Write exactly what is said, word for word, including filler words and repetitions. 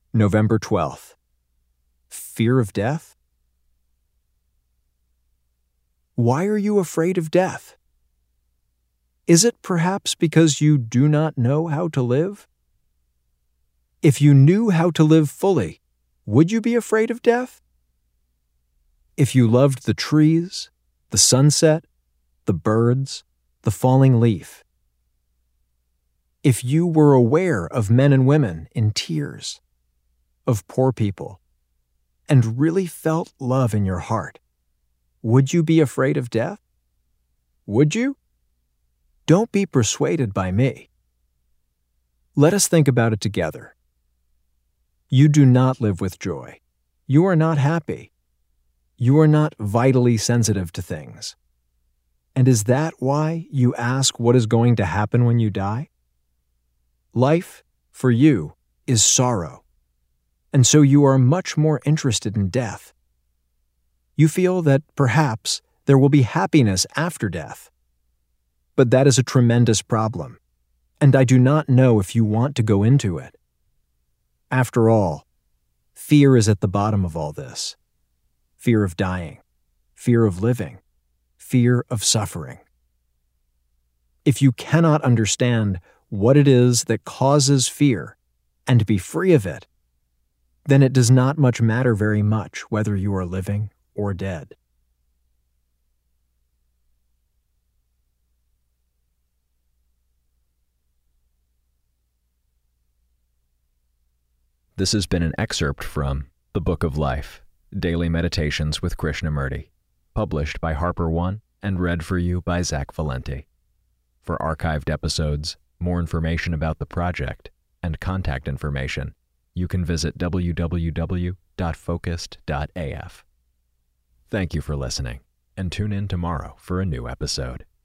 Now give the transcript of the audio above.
November twelfth. Fear of death? Why are you afraid of death? Is it perhaps because you do not know how to live? If you knew how to live fully, would you be afraid of death? If you loved the trees, the sunset, the birds, the falling leaf. If you were aware of men and women in tears, of poor people, and really felt love in your heart, would you be afraid of death? Would you? Don't be persuaded by me. Let us think about it together. You do not live with joy. You are not happy. You are not vitally sensitive to things. And is that why you ask what is going to happen when you die? Life, for you, is sorrow, and so you are much more interested in death. You feel that perhaps there will be happiness after death. But that is a tremendous problem, and I do not know if you want to go into it. After all, fear is at the bottom of all this. Fear of dying, fear of living, fear of suffering. If you cannot understand what it is that causes fear and be free of it, then it does not much matter very much whether you are living or dead. This has been an excerpt from The Book of Life, Daily Meditations with Krishnamurti, published by Harper One and read for you by Zach Valenti. For archived episodes, more information about the project, and contact information, you can visit w w w dot focused dot a f. Thank you for listening, and tune in tomorrow for a new episode.